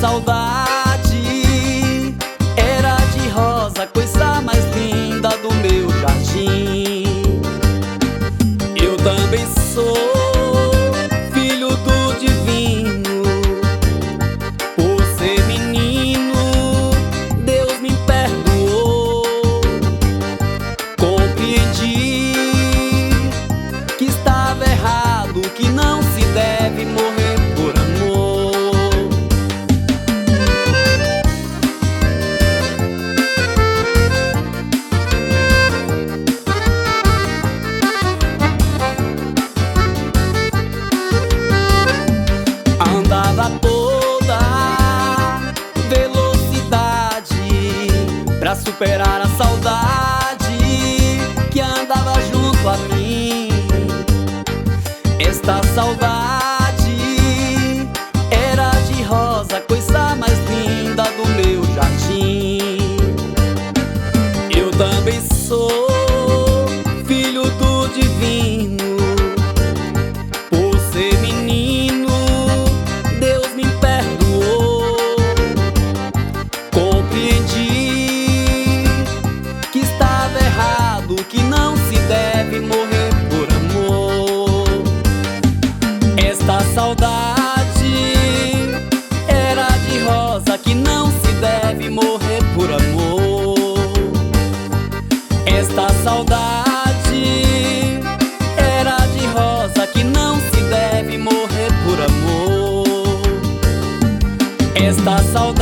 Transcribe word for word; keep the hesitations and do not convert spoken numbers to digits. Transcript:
saudade era de rosa, coisa mais linda do meu jardim. Eu também sou filho do divino. Por ser menino, Deus me perdoou. Compreendi que estava errado, que não se deve morrer por amor. Andava a toda velocidade pra superar a saudade que andava junto a mim. Esta saudade era de rosa, coisa mais linda do meu jardim. Eu também sou filho do divino. Por ser menino, Deus me perdoou. Compreendi que estava errado, que não se deve morrer por amor. Esta saudade era de rosa, que não se deve morrer por amor. Esta saudade era de rosa, que não se deve morrer por amor. Esta saudade